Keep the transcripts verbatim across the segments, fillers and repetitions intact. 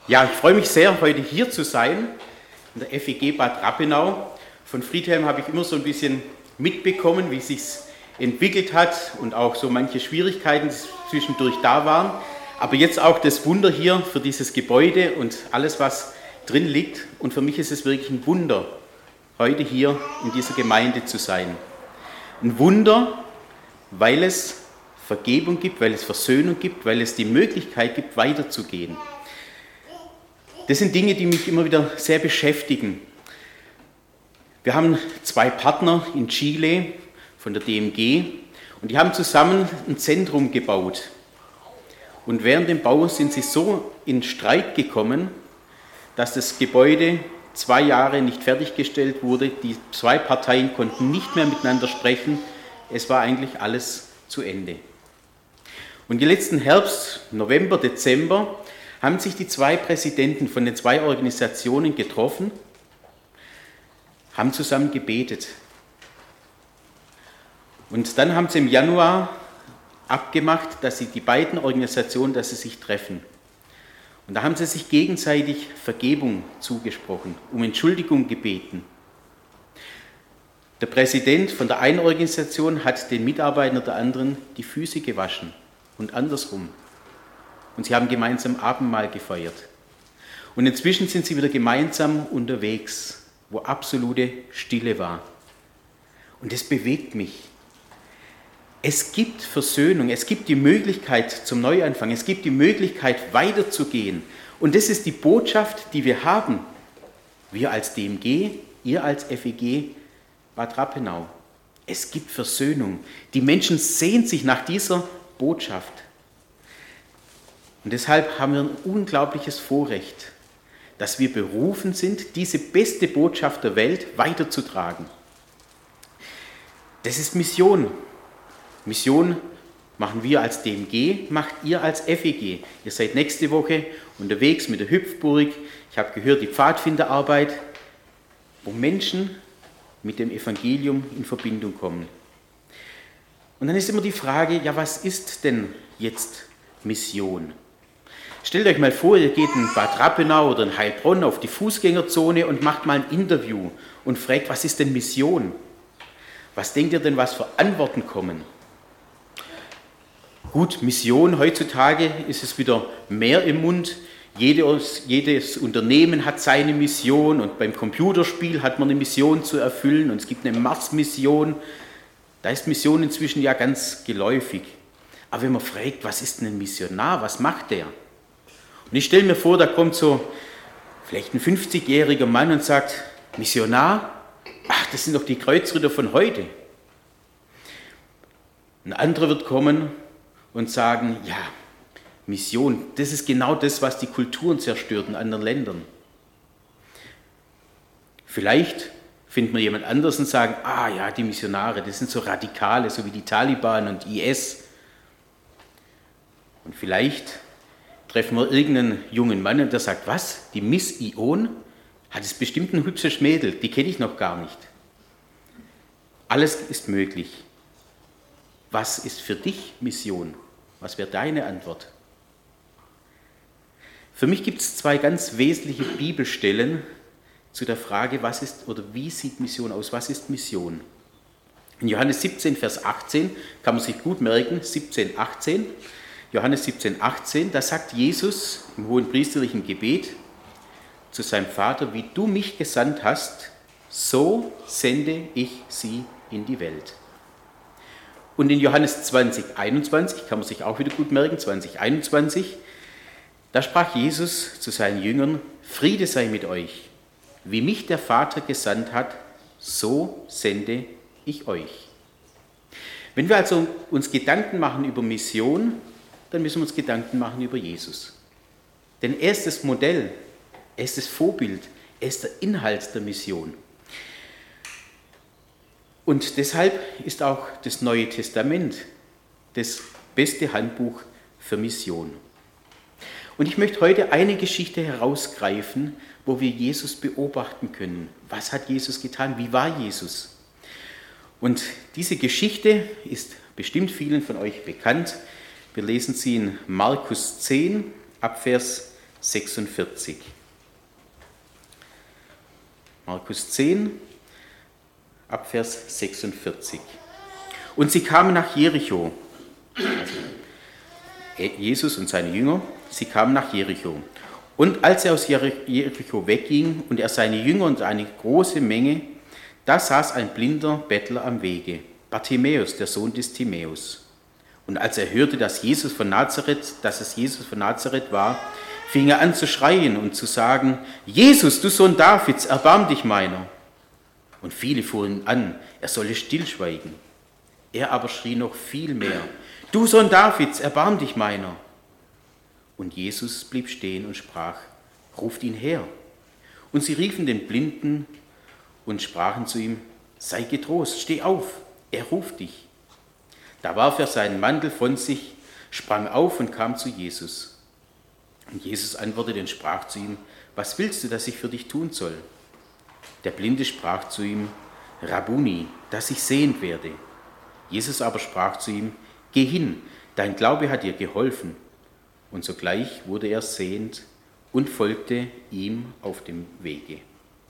Ja, ich freue mich sehr, heute hier zu sein, in der F E G Bad Rappenau. Von Friedhelm habe ich immer so ein bisschen mitbekommen, wie es sich entwickelt hat und auch so manche Schwierigkeiten zwischendurch da waren. Aber jetzt auch das Wunder hier für dieses Gebäude und alles, was drin liegt. Und für mich ist es wirklich ein Wunder, heute hier in dieser Gemeinde zu sein. Ein Wunder, weil es Vergebung gibt, weil es Versöhnung gibt, weil es die Möglichkeit gibt, weiterzugehen. Das sind Dinge, die mich immer wieder sehr beschäftigen. Wir haben zwei Partner in Chile von der D M G und die haben zusammen ein Zentrum gebaut. Und während dem Bau sind sie so in Streit gekommen, dass das Gebäude zwei Jahre nicht fertiggestellt wurde. Die zwei Parteien konnten nicht mehr miteinander sprechen. Es war eigentlich alles zu Ende. Und im letzten Herbst, November, Dezember, haben sich die zwei Präsidenten von den zwei Organisationen getroffen, haben zusammen gebetet. Und dann haben sie im Januar abgemacht, dass sie die beiden Organisationen, dass sie sich treffen. Und da haben sie sich gegenseitig Vergebung zugesprochen, um Entschuldigung gebeten. Der Präsident von der einen Organisation hat den Mitarbeitern der anderen die Füße gewaschen und andersrum. Und sie haben gemeinsam Abendmahl gefeiert. Und inzwischen sind sie wieder gemeinsam unterwegs, wo absolute Stille war. Und das bewegt mich. Es gibt Versöhnung, es gibt die Möglichkeit zum Neuanfang, es gibt die Möglichkeit weiterzugehen. Und das ist die Botschaft, die wir haben. Wir als D M G, ihr als F E G Bad Rappenau. Es gibt Versöhnung. Die Menschen sehnen sich nach dieser Botschaft. Und deshalb haben wir ein unglaubliches Vorrecht, dass wir berufen sind, diese beste Botschaft der Welt weiterzutragen. Das ist Mission. Mission machen wir als D M G, macht ihr als F E G. Ihr seid nächste Woche unterwegs mit der Hüpfburg. Ich habe gehört, die Pfadfinderarbeit, wo Menschen mit dem Evangelium in Verbindung kommen. Und dann ist immer die Frage, ja, was ist denn jetzt Mission? Stellt euch mal vor, ihr geht in Bad Rappenau oder in Heilbronn auf die Fußgängerzone und macht mal ein Interview und fragt, was ist denn Mission? Was denkt ihr denn, was für Antworten kommen? Gut, Mission, heutzutage ist es wieder mehr im Mund. Jedes, jedes Unternehmen hat seine Mission und beim Computerspiel hat man eine Mission zu erfüllen und es gibt eine Mars-Mission. Da ist Mission inzwischen ja ganz geläufig. Aber wenn man fragt, was ist denn ein Missionar, was macht der? Und ich stelle mir vor, da kommt so vielleicht ein fünfzigjähriger Mann und sagt, Missionar? Ach, das sind doch die Kreuzritter von heute. Ein anderer wird kommen und sagen, ja, Mission, das ist genau das, was die Kulturen zerstört in anderen Ländern. Vielleicht findet man jemand anderes und sagen, ah ja, die Missionare, das sind so Radikale, so wie die Taliban und I S. Und vielleicht treffen wir irgendeinen jungen Mann und der sagt, was, die Miss Ion hat es bestimmt ein hübsches Mädel, die kenne ich noch gar nicht. Alles ist möglich. Was ist für dich Mission? Was wäre deine Antwort? Für mich gibt es zwei ganz wesentliche Bibelstellen zu der Frage, was ist oder wie sieht Mission aus? Was ist Mission? In Johannes siebzehn, Vers achtzehn, kann man sich gut merken, siebzehn, achtzehn, Johannes siebzehn, achtzehn, da sagt Jesus im hohenpriesterlichen Gebet zu seinem Vater, wie du mich gesandt hast, so sende ich sie in die Welt. Und in Johannes zwanzig, einundzwanzig, kann man sich auch wieder gut merken, zwanzig, einundzwanzig, da sprach Jesus zu seinen Jüngern, Friede sei mit euch. Wie mich der Vater gesandt hat, so sende ich euch. Wenn wir also uns Gedanken machen über Mission, dann müssen wir uns Gedanken machen über Jesus. Denn er ist das Modell, er ist das Vorbild, er ist der Inhalt der Mission. Und deshalb ist auch das Neue Testament das beste Handbuch für Mission. Und ich möchte heute eine Geschichte herausgreifen, wo wir Jesus beobachten können. Was hat Jesus getan? Wie war Jesus? Und diese Geschichte ist bestimmt vielen von euch bekannt. Wir lesen sie in Markus zehn, ab Vers sechsundvierzig. Markus zehn, ab Vers sechsundvierzig. Und sie kamen nach Jericho. Also Jesus und seine Jünger, sie kamen nach Jericho. Und als er aus Jericho wegging und er seine Jünger und eine große Menge, da saß ein blinder Bettler am Wege, Bartimäus, der Sohn des Timäus. Und als er hörte, dass Jesus von Nazareth, dass es Jesus von Nazareth war, fing er an zu schreien und zu sagen: Jesus, du Sohn Davids, erbarm dich meiner. Und viele fuhren an, er solle stillschweigen. Er aber schrie noch viel mehr: Du Sohn Davids, erbarm dich meiner. Und Jesus blieb stehen und sprach: Ruft ihn her. Und sie riefen den Blinden und sprachen zu ihm: Sei getrost, steh auf, er ruft dich. Da warf er seinen Mantel von sich, sprang auf und kam zu Jesus. Und Jesus antwortete und sprach zu ihm: Was willst du, dass ich für dich tun soll? Der Blinde sprach zu ihm: Rabbuni, dass ich sehend werde. Jesus aber sprach zu ihm: Geh hin, dein Glaube hat dir geholfen. Und sogleich wurde er sehend und folgte ihm auf dem Wege.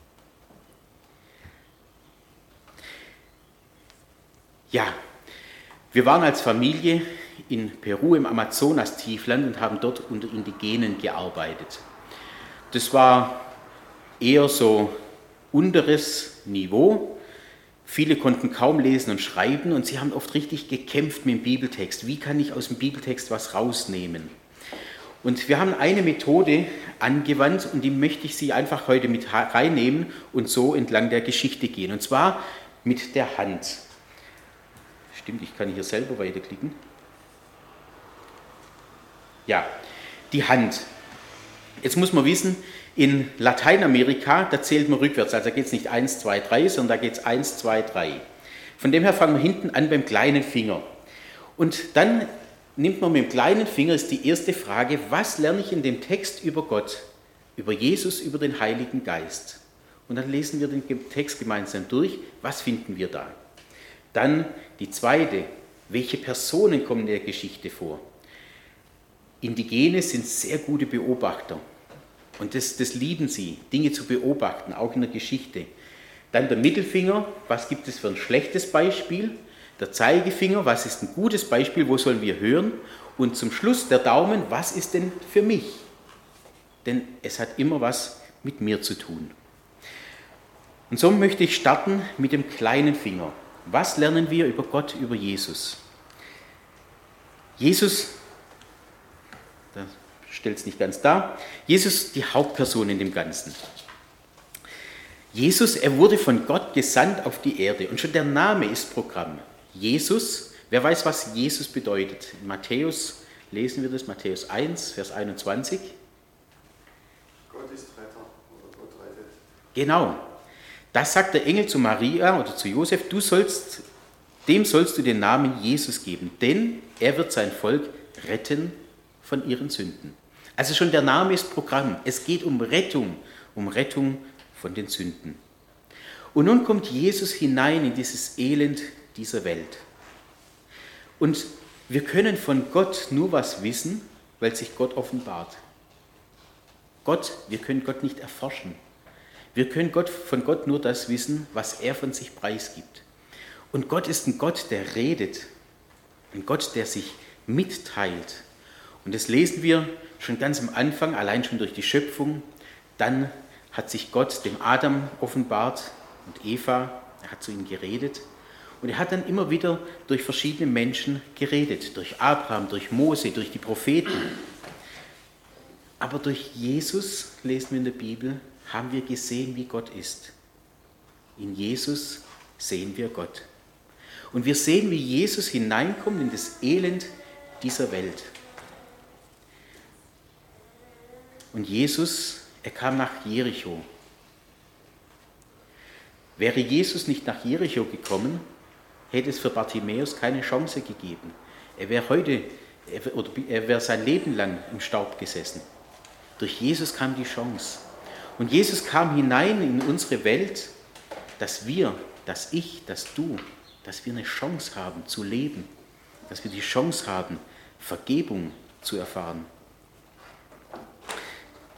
Ja, wir waren als Familie in Peru im Amazonas-Tiefland und haben dort unter Indigenen gearbeitet. Das war eher so unteres Niveau. Viele konnten kaum lesen und schreiben und sie haben oft richtig gekämpft mit dem Bibeltext. Wie kann ich aus dem Bibeltext was rausnehmen? Und wir haben eine Methode angewandt und die möchte ich Sie einfach heute mit reinnehmen und so entlang der Geschichte gehen. Und zwar mit der Hand. Stimmt, ich kann hier selber weiterklicken. Ja, die Hand. Jetzt muss man wissen, in Lateinamerika, da zählt man rückwärts. Also da geht es nicht eins, zwei, drei, sondern da geht es eins, zwei, drei. Von dem her fangen wir hinten an beim kleinen Finger. Und dann nimmt man mit dem kleinen Finger, ist die erste Frage: Was lerne ich in dem Text über Gott, über Jesus, über den Heiligen Geist? Und dann lesen wir den Text gemeinsam durch. Was finden wir da? Dann die zweite: Welche Personen kommen in der Geschichte vor? Indigene sind sehr gute Beobachter. Und das, das lieben sie, Dinge zu beobachten, auch in der Geschichte. Dann der Mittelfinger: Was gibt es für ein schlechtes Beispiel? Der Zeigefinger: Was ist ein gutes Beispiel, wo sollen wir hören? Und zum Schluss der Daumen: Was ist denn für mich? Denn es hat immer was mit mir zu tun. Und so möchte ich starten mit dem kleinen Finger. Was lernen wir über Gott, über Jesus? Jesus, da stellt es nicht ganz dar, Jesus die Hauptperson in dem Ganzen. Jesus, er wurde von Gott gesandt auf die Erde und schon der Name ist Programm. Jesus, wer weiß, was Jesus bedeutet? In Matthäus lesen wir das, Matthäus eins, Vers einundzwanzig. Gott ist Retter oder Gott rettet. Genau. Das sagt der Engel zu Maria oder zu Josef: Du sollst, dem sollst du den Namen Jesus geben, denn er wird sein Volk retten von ihren Sünden. Also schon der Name ist Programm. Es geht um Rettung, um Rettung von den Sünden. Und nun kommt Jesus hinein in dieses Elend dieser Welt. Und wir können von Gott nur was wissen, weil sich Gott offenbart. Gott, wir können Gott nicht erforschen. Wir können Gott, von Gott nur das wissen, was er von sich preisgibt. Und Gott ist ein Gott, der redet. Ein Gott, der sich mitteilt. Und das lesen wir schon ganz am Anfang, allein schon durch die Schöpfung. Dann hat sich Gott dem Adam offenbart und Eva, er hat zu ihnen geredet. Und er hat dann immer wieder durch verschiedene Menschen geredet. Durch Abraham, durch Mose, durch die Propheten. Aber durch Jesus, lesen wir in der Bibel, haben wir gesehen, wie Gott ist. In Jesus sehen wir Gott. Und wir sehen, wie Jesus hineinkommt in das Elend dieser Welt. Und Jesus, er kam nach Jericho. Wäre Jesus nicht nach Jericho gekommen, hätte es für Bartimäus keine Chance gegeben. Er wäre heute, er, oder er wäre sein Leben lang im Staub gesessen. Durch Jesus kam die Chance. Und Jesus kam hinein in unsere Welt, dass wir, dass ich, dass du, dass wir eine Chance haben zu leben, dass wir die Chance haben, Vergebung zu erfahren.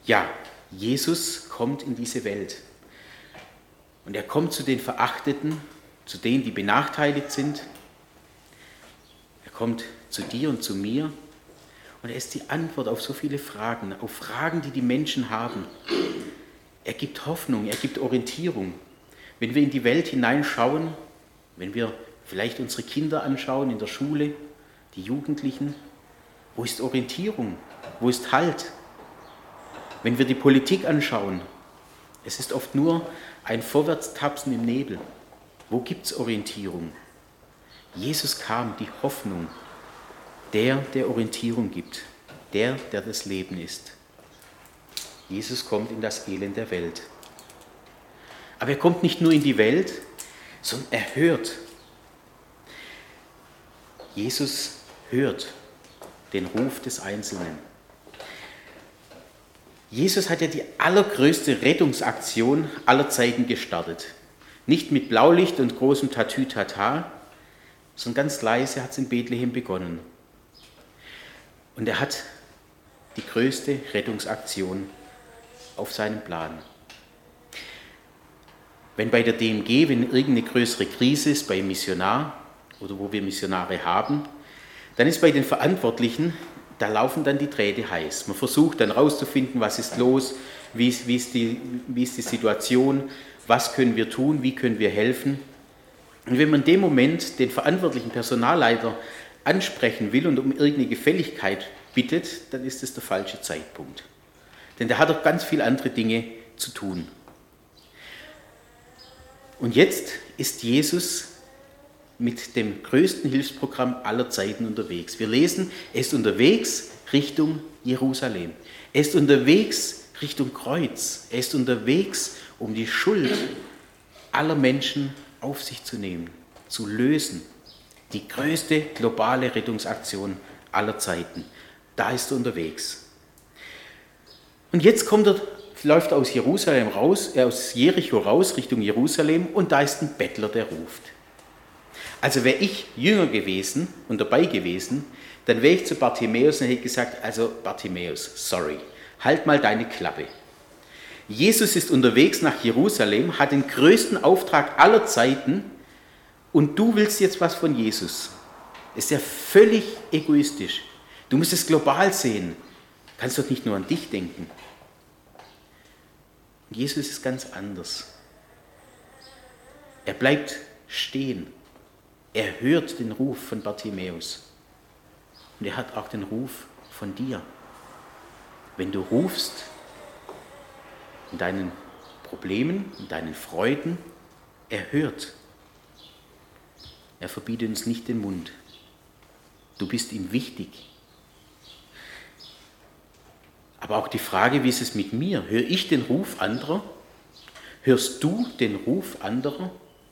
Ja, Jesus kommt in diese Welt. Und er kommt zu den Verachteten, zu denen, die benachteiligt sind. Er kommt zu dir und zu mir. Und er ist die Antwort auf so viele Fragen, auf Fragen, die die Menschen haben. Er gibt Hoffnung, er gibt Orientierung. Wenn wir in die Welt hineinschauen, wenn wir vielleicht unsere Kinder anschauen in der Schule, die Jugendlichen, wo ist Orientierung? Wo ist Halt? Wenn wir die Politik anschauen, es ist oft nur ein Vorwärtstapsen im Nebel. Wo gibt es Orientierung? Jesus kam, die Hoffnung, der, der Orientierung gibt, der, der das Leben ist. Jesus kommt in das Elend der Welt. Aber er kommt nicht nur in die Welt, sondern er hört. Jesus hört den Ruf des Einzelnen. Jesus hat ja die allergrößte Rettungsaktion aller Zeiten gestartet. Nicht mit Blaulicht und großem Tatütata, sondern ganz leise hat es in Bethlehem begonnen. Und er hat die größte Rettungsaktion auf seinem Plan. Wenn bei der D M G, wenn irgendeine größere Krise ist, beim Missionar oder wo wir Missionare haben, dann ist bei den Verantwortlichen, da laufen dann die Drähte heiß. Man versucht dann rauszufinden, was ist los, wie ist, wie ist, die, wie ist die Situation, was können wir tun, wie können wir helfen. Und wenn man in dem Moment den verantwortlichen Personalleiter ansprechen will und um irgendeine Gefälligkeit bittet, dann ist das der falsche Zeitpunkt. Denn der hat doch ganz viele andere Dinge zu tun. Und jetzt ist Jesus mit dem größten Hilfsprogramm aller Zeiten unterwegs. Wir lesen, er ist unterwegs Richtung Jerusalem. Er ist unterwegs Richtung Kreuz. Er ist unterwegs, um die Schuld aller Menschen auf sich zu nehmen, zu lösen. Die größte globale Rettungsaktion aller Zeiten. Da ist er unterwegs. Und jetzt kommt er, läuft er aus Jerusalem raus, äh, aus Jericho raus Richtung Jerusalem und da ist ein Bettler, der ruft. Also wäre ich Jünger gewesen und dabei gewesen, dann wäre ich zu Bartimäus und hätte gesagt, also Bartimäus, sorry, halt mal deine Klappe. Jesus ist unterwegs nach Jerusalem, hat den größten Auftrag aller Zeiten und du willst jetzt was von Jesus. Das ist ja völlig egoistisch. Du musst es global sehen. Du kannst doch nicht nur an dich denken. Jesus ist ganz anders. Er bleibt stehen. Er hört den Ruf von Bartimäus. Und er hat auch den Ruf von dir. Wenn du rufst in deinen Problemen, in deinen Freuden, er hört. Er verbietet uns nicht den Mund. Du bist ihm wichtig. Aber auch die Frage, wie ist es mit mir? Höre ich den Ruf anderer? Hörst du den Ruf anderer?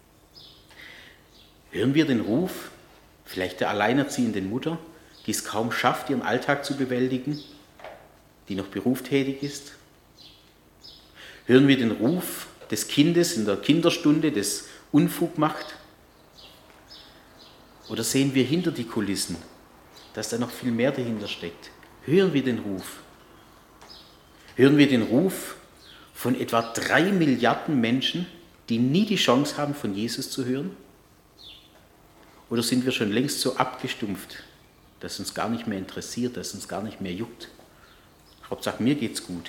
Hören wir den Ruf vielleicht der alleinerziehenden Mutter, die es kaum schafft, ihren Alltag zu bewältigen, die noch berufstätig ist? Hören wir den Ruf des Kindes in der Kinderstunde, das Unfug macht? Oder sehen wir hinter die Kulissen, dass da noch viel mehr dahinter steckt? Hören wir den Ruf? Hören wir den Ruf von etwa drei Milliarden Menschen, die nie die Chance haben, von Jesus zu hören? Oder sind wir schon längst so abgestumpft, dass uns gar nicht mehr interessiert, dass uns gar nicht mehr juckt? Hauptsache, mir geht's gut.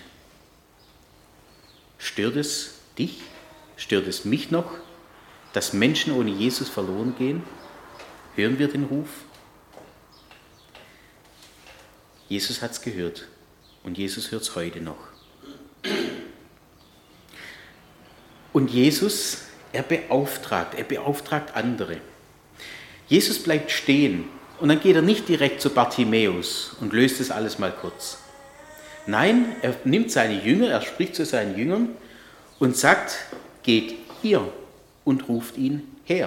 Stört es dich? Stört es mich noch, dass Menschen ohne Jesus verloren gehen? Hören wir den Ruf? Jesus hat es gehört und Jesus hört es heute noch. Und Jesus, er beauftragt, er beauftragt andere. Jesus bleibt stehen und dann geht er nicht direkt zu Bartimäus und löst das alles mal kurz. Nein, er nimmt seine Jünger, er spricht zu seinen Jüngern und sagt, geht ihr und ruft ihn her.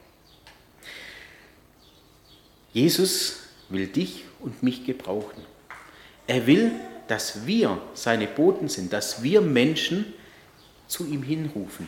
Jesus will dich und mich gebrauchen. Er will, dass wir seine Boten sind, dass wir Menschen zu ihm hinrufen.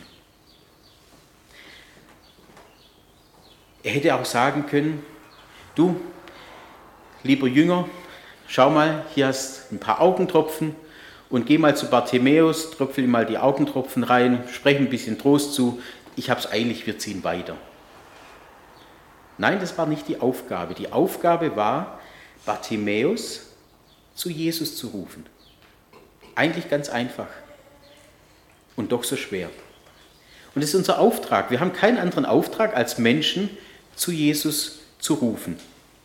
Er hätte auch sagen können, du, lieber Jünger, schau mal, hier hast ein paar Augentropfen und geh mal zu Bartimäus, tröpfel ihm mal die Augentropfen rein, spreche ein bisschen Trost zu, ich hab's eilig, wir ziehen weiter. Nein, das war nicht die Aufgabe. Die Aufgabe war, Bartimäus zu Jesus zu rufen. Eigentlich ganz einfach und doch so schwer. Und das ist unser Auftrag. Wir haben keinen anderen Auftrag, als Menschen zu Jesus zu rufen.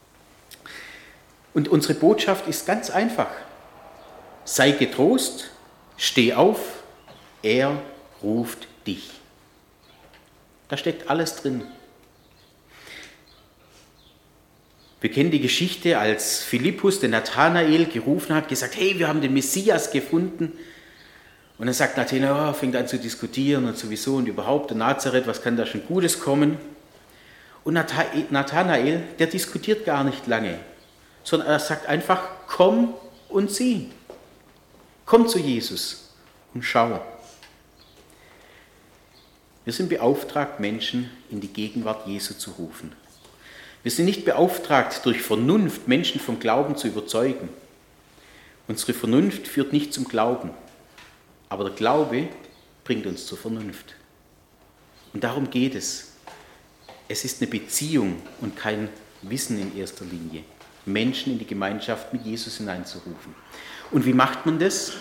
Und unsere Botschaft ist ganz einfach. Sei getrost, steh auf, er ruft dich. Da steckt alles drin. Wir kennen die Geschichte, als Philippus den Nathanael gerufen hat, gesagt, hey, wir haben den Messias gefunden. Und dann sagt Nathanael, oh, fängt an zu diskutieren und sowieso und überhaupt, in Nazareth, was kann da schon Gutes kommen? Und Nathanael, der diskutiert gar nicht lange, sondern er sagt einfach, komm und sieh. Komm zu Jesus und schau. Wir sind beauftragt, Menschen in die Gegenwart Jesu zu rufen. Wir sind nicht beauftragt, durch Vernunft Menschen vom Glauben zu überzeugen. Unsere Vernunft führt nicht zum Glauben, aber der Glaube bringt uns zur Vernunft. Und darum geht es. Es ist eine Beziehung und kein Wissen in erster Linie, Menschen in die Gemeinschaft mit Jesus hineinzurufen. Und wie macht man das?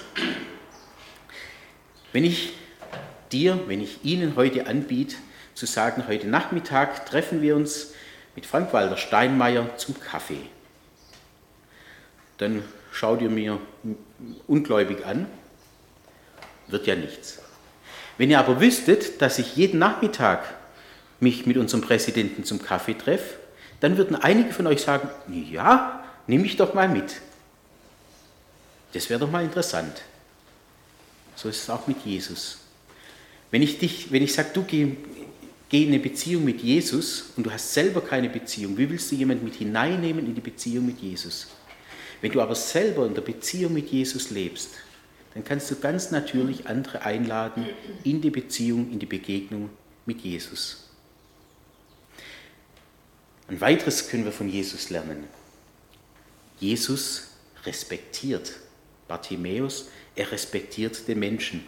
Wenn ich dir, wenn ich Ihnen heute anbiete, zu sagen, heute Nachmittag treffen wir uns mit Frank-Walter Steinmeier zum Kaffee, dann schaut ihr mir ungläubig an, wird ja nichts. Wenn ihr aber wüsstet, dass ich jeden Nachmittag mich mit unserem Präsidenten zum Kaffee treffe, dann würden einige von euch sagen, ja, nimm mich doch mal mit. Das wäre doch mal interessant. So ist es auch mit Jesus. Wenn ich dich, wenn ich sage, du geh, geh in eine Beziehung mit Jesus und du hast selber keine Beziehung, wie willst du jemanden mit hineinnehmen in die Beziehung mit Jesus? Wenn du aber selber in der Beziehung mit Jesus lebst, dann kannst du ganz natürlich andere einladen in die Beziehung, in die Begegnung mit Jesus. Ein weiteres können wir von Jesus lernen. Jesus respektiert Bartimäus, er respektiert den Menschen.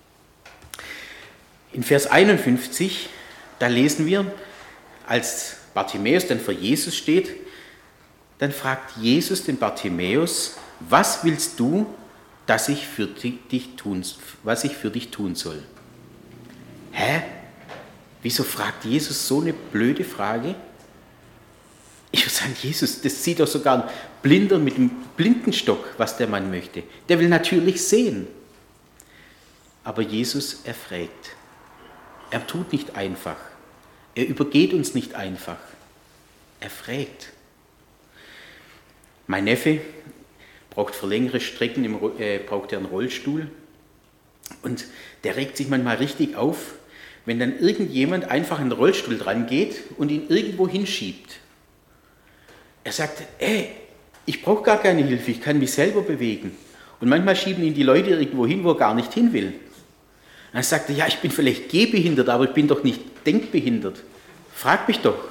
In Vers einundfünfzig, da lesen wir, als Bartimäus dann vor Jesus steht, dann fragt Jesus den Bartimäus, was willst du, dass ich für dich tun, was ich für dich tun soll? Hä? Wieso fragt Jesus so eine blöde Frage? Ich würde sagen, Jesus, das sieht doch sogar ein Blinder mit dem Blindenstock, was der Mann möchte. Der will natürlich sehen. Aber Jesus, er fragt. Er tut nicht einfach. Er übergeht uns nicht einfach. Er fragt. Mein Neffe braucht für längere Strecken im, äh, braucht er einen Rollstuhl. Und der regt sich manchmal richtig auf, wenn dann irgendjemand einfach an den Rollstuhl dran geht und ihn irgendwo hinschiebt. Er sagt, ey, ich brauche gar keine Hilfe, ich kann mich selber bewegen. Und manchmal schieben ihn die Leute irgendwo hin, wo er gar nicht hin will. Und dann sagt er, ja, ich bin vielleicht gehbehindert, aber ich bin doch nicht denkbehindert. Frag mich doch.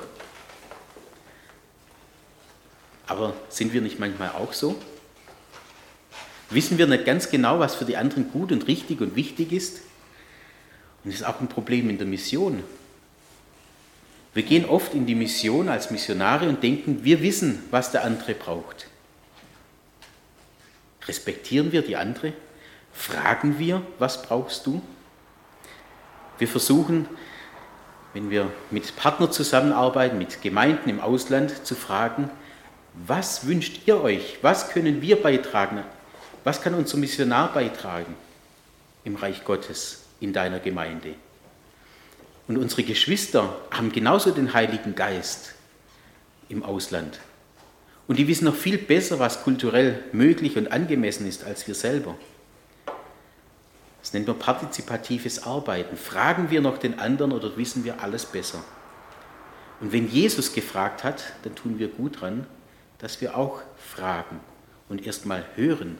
Aber sind wir nicht manchmal auch so? Wissen wir nicht ganz genau, was für die anderen gut und richtig und wichtig ist? Und das ist auch ein Problem in der Mission. Wir gehen oft in die Mission als Missionare und denken, wir wissen, was der andere braucht. Respektieren wir die andere? Fragen wir, was brauchst du? Wir versuchen, wenn wir mit Partnern zusammenarbeiten, mit Gemeinden im Ausland, zu fragen, was wünscht ihr euch? Was können wir beitragen? Was kann unser Missionar beitragen im Reich Gottes, in deiner Gemeinde? Und unsere Geschwister haben genauso den Heiligen Geist im Ausland. Und die wissen noch viel besser, was kulturell möglich und angemessen ist, als wir selber. Das nennt man partizipatives Arbeiten. Fragen wir noch den anderen oder wissen wir alles besser? Und wenn Jesus gefragt hat, dann tun wir gut dran, dass wir auch fragen und erst mal hören.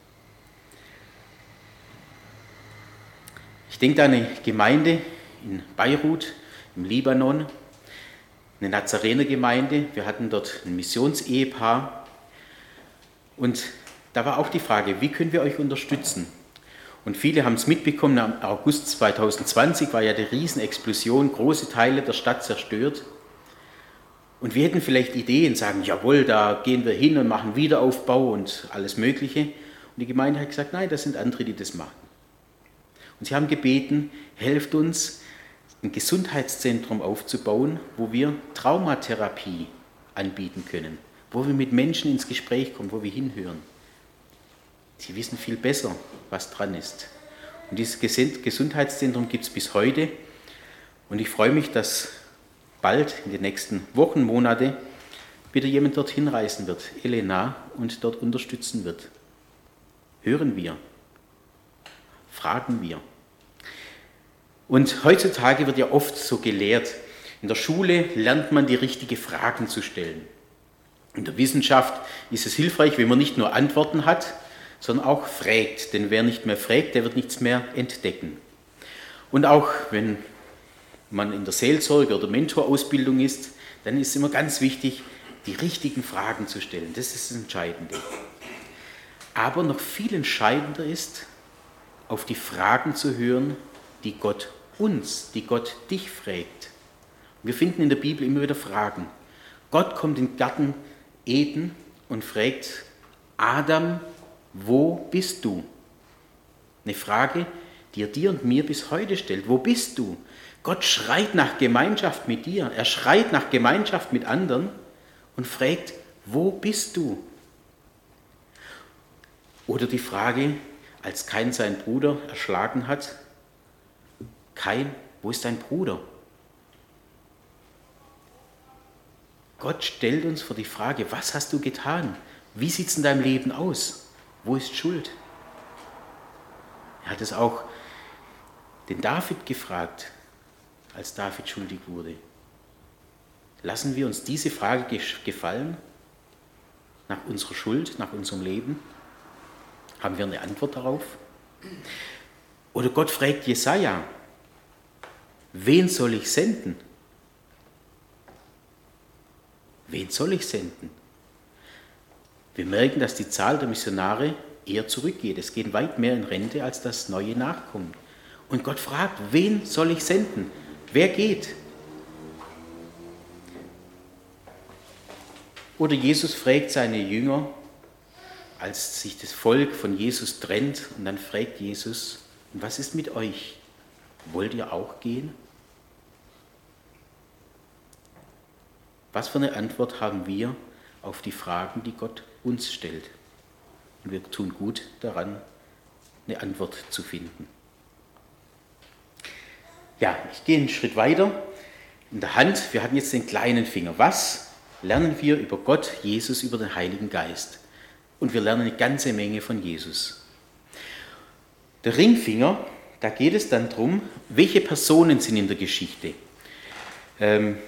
Ich denke an eine Gemeinde in Beirut, im Libanon, eine Nazarenergemeinde. Wir hatten dort ein Missionsehepaar und da war auch die Frage, wie können wir euch unterstützen? Und viele haben es mitbekommen, im August zweitausendzwanzig war ja die Riesenexplosion, große Teile der Stadt zerstört. Und wir hätten vielleicht Ideen, sagen, jawohl, da gehen wir hin und machen Wiederaufbau und alles Mögliche. Und die Gemeinde hat gesagt, nein, das sind andere, die das machen. Und sie haben gebeten, helft uns, ein Gesundheitszentrum aufzubauen, wo wir Traumatherapie anbieten können, wo wir mit Menschen ins Gespräch kommen, wo wir hinhören. Sie wissen viel besser, was dran ist. Und dieses Gesundheitszentrum gibt es bis heute. Und ich freue mich, dass bald in den nächsten Wochen, Monate wieder jemand dorthin reisen wird, Elena, und dort unterstützen wird. Hören wir, fragen wir. Und heutzutage wird ja oft so gelehrt, in der Schule lernt man die richtigen Fragen zu stellen. In der Wissenschaft ist es hilfreich, wenn man nicht nur Antworten hat, sondern auch fragt. Denn wer nicht mehr fragt, der wird nichts mehr entdecken. Und auch wenn man in der Seelsorge oder Mentorausbildung ist, dann ist es immer ganz wichtig, die richtigen Fragen zu stellen. Das ist das Entscheidende. Aber noch viel entscheidender ist, auf die Fragen zu hören, die Gott uns, die Gott dich fragt. Wir finden in der Bibel immer wieder Fragen. Gott kommt in den Garten Eden und fragt Adam, wo bist du? Eine Frage, die er dir und mir bis heute stellt. Wo bist du? Gott schreit nach Gemeinschaft mit dir. Er schreit nach Gemeinschaft mit anderen und fragt, wo bist du? Oder die Frage, als Kain seinen Bruder erschlagen hat, Kain, wo ist dein Bruder? Gott stellt uns vor die Frage, was hast du getan? Wie sieht es in deinem Leben aus? Wo ist Schuld? Er hat es auch den David gefragt, als David schuldig wurde. Lassen wir uns diese Frage gefallen? Nach unserer Schuld, nach unserem Leben? Haben wir eine Antwort darauf? Oder Gott fragt Jesaja, wen soll ich senden? Wen soll ich senden? Wir merken, dass die Zahl der Missionare eher zurückgeht. Es gehen weit mehr in Rente, als das Neue nachkommt. Und Gott fragt, wen soll ich senden? Wer geht? Oder Jesus fragt seine Jünger, als sich das Volk von Jesus trennt, und dann fragt Jesus, was ist mit euch? Wollt ihr auch gehen? Was für eine Antwort haben wir auf die Fragen, die Gott uns stellt? Und wir tun gut daran, eine Antwort zu finden. Ja, ich gehe einen Schritt weiter. In der Hand, wir hatten jetzt den kleinen Finger. Was lernen wir über Gott, Jesus, über den Heiligen Geist? Und wir lernen eine ganze Menge von Jesus. Der Ringfinger, da geht es dann darum, welche Personen sind in der Geschichte. Ähm,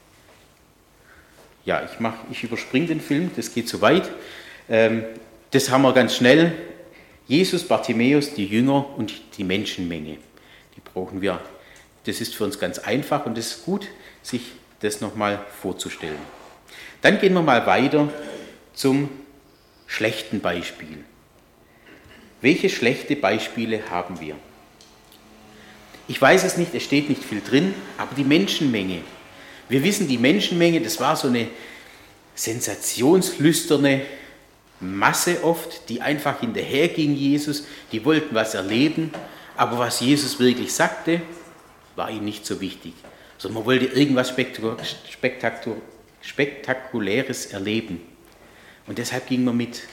ja, ich, mach, ich überspringe den Film, das geht zu weit. Ähm, das haben wir ganz schnell. Jesus, Bartimäus, die Jünger und die Menschenmenge. Die brauchen wir. Das ist für uns ganz einfach und es ist gut, sich das nochmal vorzustellen. Dann gehen wir mal weiter zum schlechten Beispiel. Welche schlechte Beispiele haben wir? Ich weiß es nicht, es steht nicht viel drin, aber die Menschenmenge. Wir wissen, die Menschenmenge, das war so eine sensationslüsterne Masse oft, die einfach hinterherging Jesus, die wollten was erleben, aber was Jesus wirklich sagte, war ihnen nicht so wichtig, sondern man wollte irgendwas Spektaku- Spektakuläres erleben. Und deshalb ging man mit.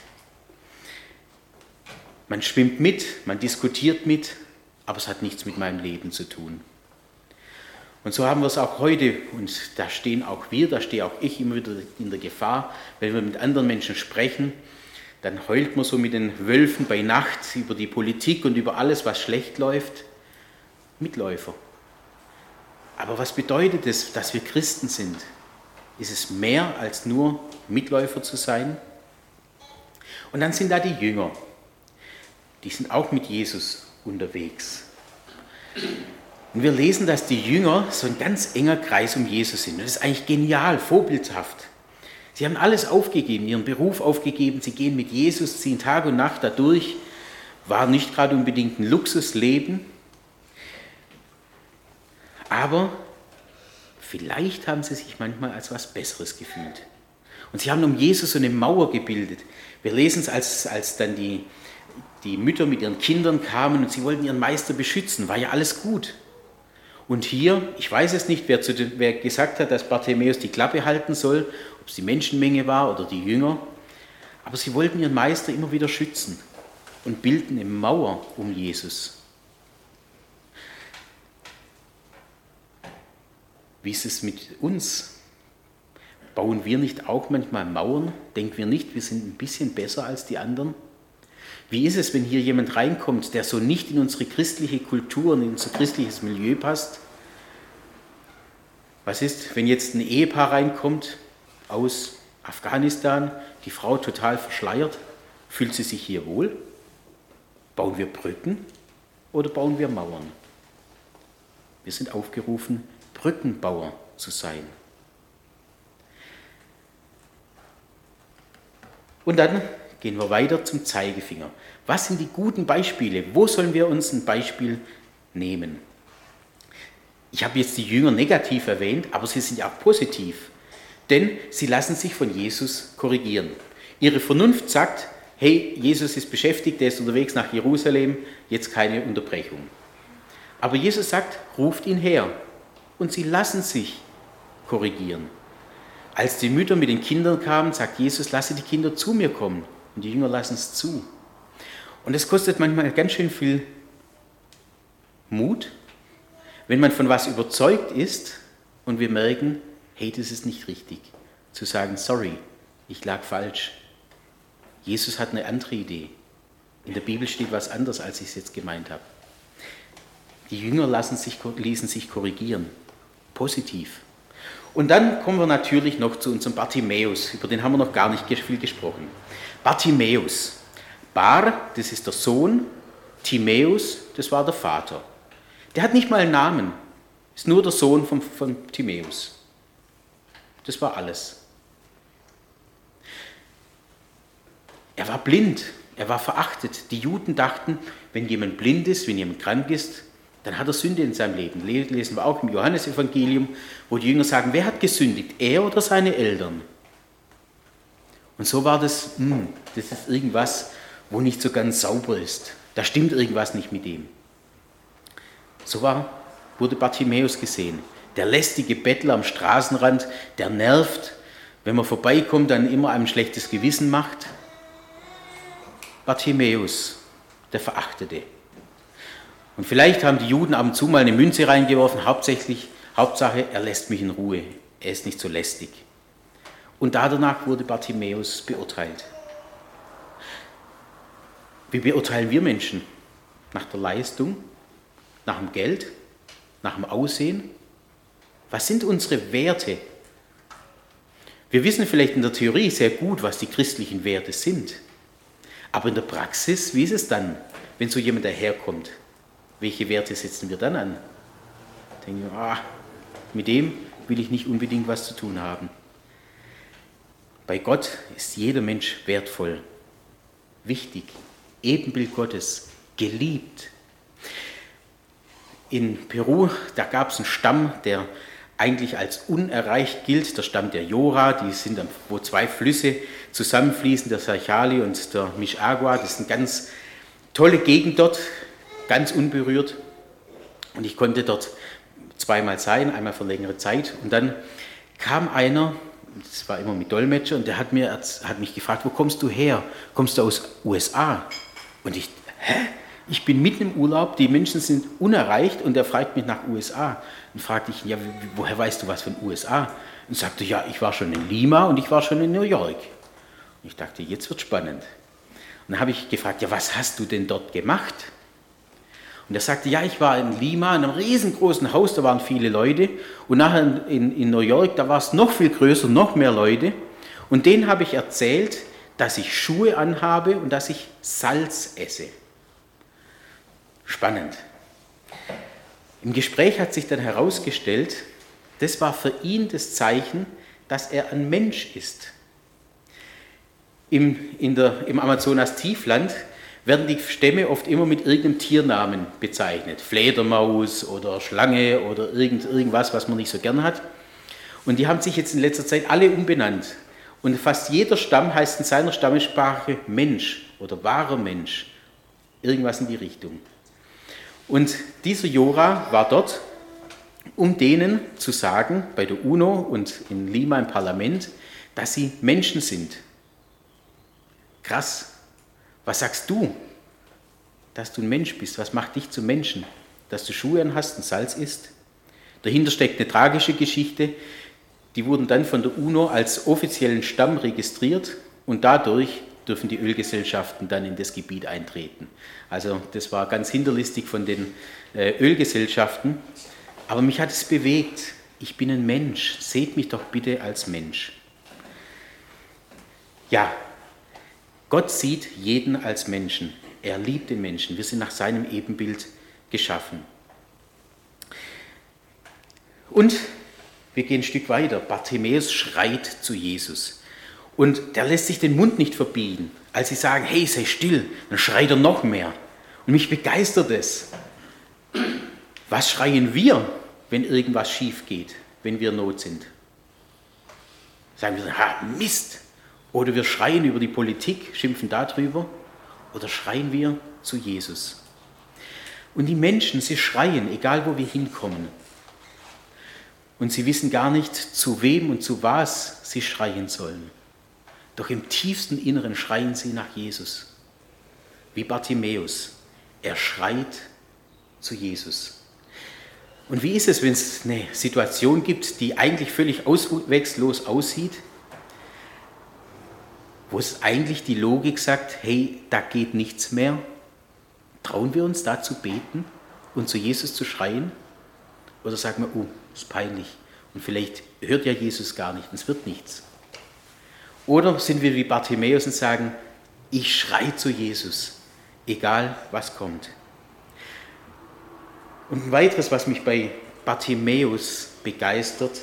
Man schwimmt mit, man diskutiert mit, aber es hat nichts mit meinem Leben zu tun. Und so haben wir es auch heute, und da stehen auch wir, da stehe auch ich immer wieder in der Gefahr, wenn wir mit anderen Menschen sprechen, dann heult man so mit den Wölfen bei Nacht über die Politik und über alles, was schlecht läuft. Mitläufer. Aber was bedeutet es, dass wir Christen sind? Ist es mehr als nur Mitläufer zu sein? Und dann sind da die Jünger. Die sind auch mit Jesus unterwegs. Und wir lesen, dass die Jünger so ein ganz enger Kreis um Jesus sind. Und das ist eigentlich genial, vorbildhaft. Sie Sie haben alles aufgegeben, ihren Beruf aufgegeben, sie gehen mit Jesus, ziehen Tag und Nacht da durch, war nicht gerade unbedingt ein Luxusleben, aber vielleicht haben sie sich manchmal als was Besseres gefühlt. Und sie haben um Jesus so eine Mauer gebildet. Wir lesen es, als, als dann die, die Mütter mit ihren Kindern kamen und sie wollten ihren Meister beschützen, war ja alles gut. Und hier, ich weiß es nicht, wer, zu den, wer gesagt hat, dass Bartimäus die Klappe halten soll, ob es die Menschenmenge war oder die Jünger, aber sie wollten ihren Meister immer wieder schützen und bilden eine Mauer um Jesus. Wie ist es mit uns? Bauen wir nicht auch manchmal Mauern? Denken wir nicht, wir sind ein bisschen besser als die anderen? Wie ist es, wenn hier jemand reinkommt, der so nicht in unsere christliche Kultur und in unser christliches Milieu passt? Was ist, wenn jetzt ein Ehepaar reinkommt aus Afghanistan, die Frau total verschleiert? Fühlt sie sich hier wohl? Bauen wir Brücken oder bauen wir Mauern? Wir sind aufgerufen, Brückenbauer zu sein. Und dann gehen wir weiter zum Zeigefinger. Was sind die guten Beispiele? Wo sollen wir uns ein Beispiel nehmen? Ich habe jetzt die Jünger negativ erwähnt, aber sie sind ja auch positiv. Denn sie lassen sich von Jesus korrigieren. Ihre Vernunft sagt, hey, Jesus ist beschäftigt, der ist unterwegs nach Jerusalem, jetzt keine Unterbrechung. Aber Jesus sagt, ruft ihn her. Und sie lassen sich korrigieren. Als die Mütter mit den Kindern kamen, sagt Jesus, lasse die Kinder zu mir kommen. Und die Jünger lassen es zu. Und es kostet manchmal ganz schön viel Mut, wenn man von was überzeugt ist und wir merken, hey, das ist nicht richtig. Zu sagen, sorry, ich lag falsch. Jesus hat eine andere Idee. In der Bibel steht was anderes, als ich es jetzt gemeint habe. Die Jünger lassen sich, ließen sich korrigieren. Positiv. Und dann kommen wir natürlich noch zu unserem Bartimäus. Über den haben wir noch gar nicht viel gesprochen. Bartimäus. Bar, das ist der Sohn. Timäus, das war der Vater. Der hat nicht mal einen Namen. Ist nur der Sohn von, von Timäus. Das war alles. Er war blind. Er war verachtet. Die Juden dachten, wenn jemand blind ist, wenn jemand krank ist, dann hat er Sünde in seinem Leben. Lesen wir auch im Johannesevangelium, wo die Jünger sagen, wer hat gesündigt, er oder seine Eltern? Und so war das, mh, das ist irgendwas, wo nicht so ganz sauber ist. Da stimmt irgendwas nicht mit ihm. So war, wurde Bartimäus gesehen. Der lästige Bettler am Straßenrand, der nervt, wenn man vorbeikommt, dann immer einem schlechtes Gewissen macht. Bartimäus, der Verachtete. Und vielleicht haben die Juden ab und zu mal eine Münze reingeworfen, hauptsächlich, Hauptsache, er lässt mich in Ruhe, er ist nicht so lästig. Und danach wurde Bartimäus beurteilt. Wie beurteilen wir Menschen? Nach der Leistung? Nach dem Geld? Nach dem Aussehen? Was sind unsere Werte? Wir wissen vielleicht in der Theorie sehr gut, was die christlichen Werte sind. Aber in der Praxis, wie ist es dann, wenn so jemand daherkommt? Welche Werte setzen wir dann an? Denken wir, ah, mit dem will ich nicht unbedingt was zu tun haben. Bei Gott ist jeder Mensch wertvoll, wichtig, Ebenbild Gottes, geliebt. In Peru, da gab es einen Stamm, der eigentlich als unerreicht gilt, der Stamm der Yora, die sind, wo zwei Flüsse zusammenfließen, der Sarchali und der Mishagua, das ist eine ganz tolle Gegend dort, ganz unberührt. Und ich konnte dort zweimal sein, einmal für längere Zeit. Und dann kam einer, das war immer mit Dolmetscher, und der hat, mir, hat mich gefragt, wo kommst du her? Kommst du aus U S A? Und ich, hä? Ich bin mitten im Urlaub, die Menschen sind unerreicht und er fragt mich nach U S A. Dann fragte ich ihn, ja, woher weißt du was von U S A? Und sagte, ja, ich war schon in Lima und ich war schon in New York. Und ich dachte, jetzt wird spannend. Und dann habe ich gefragt, ja, was hast du denn dort gemacht? Und er sagte, ja, ich war in Lima, in einem riesengroßen Haus, da waren viele Leute. Und nachher in, in New York, da war es noch viel größer, noch mehr Leute. Und denen habe ich erzählt, dass ich Schuhe anhabe und dass ich Salz esse. Spannend. Im Gespräch hat sich dann herausgestellt, das war für ihn das Zeichen, dass er ein Mensch ist. im, in der, im Amazonas-Tiefland werden die Stämme oft immer mit irgendeinem Tiernamen bezeichnet. Fledermaus oder Schlange oder irgend, irgendwas, was man nicht so gern hat. Und die haben sich jetzt in letzter Zeit alle umbenannt. Und fast jeder Stamm heißt in seiner Stammessprache Mensch oder wahrer Mensch. Irgendwas in die Richtung. Und dieser Jora war dort, um denen zu sagen, bei der UNO und in Lima im Parlament, dass sie Menschen sind. Krass. Was sagst du, dass du ein Mensch bist? Was macht dich zum Menschen? Dass du Schuhe anhast und Salz isst? Dahinter steckt eine tragische Geschichte. Die wurden dann von der UNO als offiziellen Stamm registriert und dadurch dürfen die Ölgesellschaften dann in das Gebiet eintreten. Also das war ganz hinterlistig von den äh, Ölgesellschaften. Aber mich hat es bewegt. Ich bin ein Mensch. Seht mich doch bitte als Mensch. Ja, Gott sieht jeden als Menschen. Er liebt den Menschen. Wir sind nach seinem Ebenbild geschaffen. Und wir gehen ein Stück weiter. Bartimäus schreit zu Jesus. Und der lässt sich den Mund nicht verbiegen. Als sie sagen, hey, sei still, dann schreit er noch mehr. Und mich begeistert es. Was schreien wir, wenn irgendwas schief geht, wenn wir in Not sind? Sagen wir, ha, Mist. Oder wir schreien über die Politik, schimpfen darüber. Oder schreien wir zu Jesus. Und die Menschen, sie schreien, egal wo wir hinkommen. Und sie wissen gar nicht, zu wem und zu was sie schreien sollen. Doch im tiefsten Inneren schreien sie nach Jesus. Wie Bartimäus. Er schreit zu Jesus. Und wie ist es, wenn es eine Situation gibt, die eigentlich völlig ausweglos aussieht, wo es eigentlich die Logik sagt, hey, da geht nichts mehr? Trauen wir uns da zu beten und zu Jesus zu schreien? Oder sagen wir, oh, ist peinlich und vielleicht hört ja Jesus gar nicht und es wird nichts? Oder sind wir wie Bartimäus und sagen, ich schreie zu Jesus, egal was kommt? Und ein weiteres, was mich bei Bartimäus begeistert,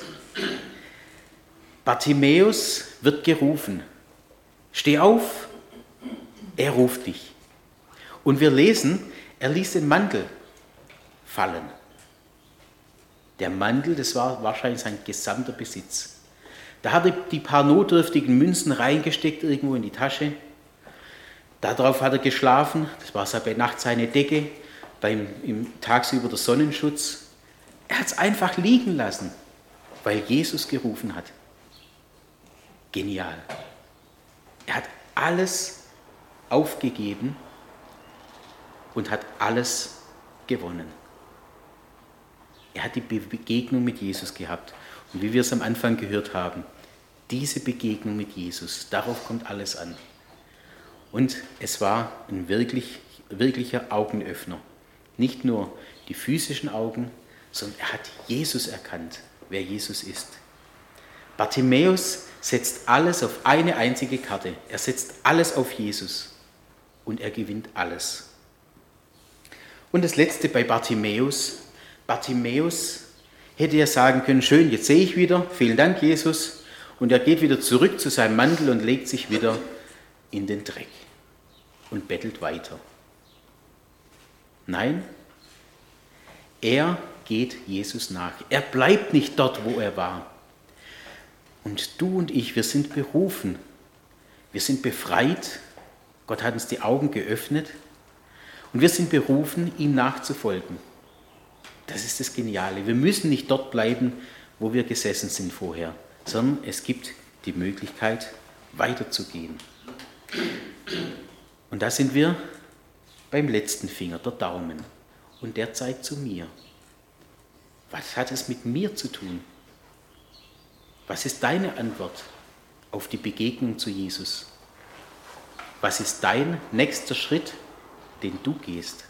Bartimäus wird gerufen. Steh auf, er ruft dich. Und wir lesen, er ließ den Mantel fallen. Der Mantel, das war wahrscheinlich sein gesamter Besitz. Da hat er die paar notdürftigen Münzen reingesteckt irgendwo in die Tasche. Darauf hat er geschlafen, das war bei Nacht seine Decke, beim, im, tagsüber der Sonnenschutz. Er hat es einfach liegen lassen, weil Jesus gerufen hat. Genial. Er hat alles aufgegeben und hat alles gewonnen. Er hat die Begegnung mit Jesus gehabt. Und wie wir es am Anfang gehört haben, diese Begegnung mit Jesus, darauf kommt alles an. Und es war ein wirklich, wirklicher Augenöffner. Nicht nur die physischen Augen, sondern er hat Jesus erkannt, wer Jesus ist. Bartimäus setzt alles auf eine einzige Karte. Er setzt alles auf Jesus und er gewinnt alles. Und das Letzte bei Bartimäus. Bartimäus hätte ja sagen können, schön, jetzt sehe ich wieder, vielen Dank Jesus. Und er geht wieder zurück zu seinem Mantel und legt sich wieder in den Dreck und bettelt weiter. Nein, er geht Jesus nach. Er bleibt nicht dort, wo er war. Und du und ich, wir sind berufen. Wir sind befreit. Gott hat uns die Augen geöffnet. Und wir sind berufen, ihm nachzufolgen. Das ist das Geniale. Wir müssen nicht dort bleiben, wo wir gesessen sind vorher, sondern es gibt die Möglichkeit, weiterzugehen. Und da sind wir beim letzten Finger, der Daumen. Und der zeigt zu mir. Was hat es mit mir zu tun? Was ist deine Antwort auf die Begegnung zu Jesus? Was ist dein nächster Schritt, den du gehst?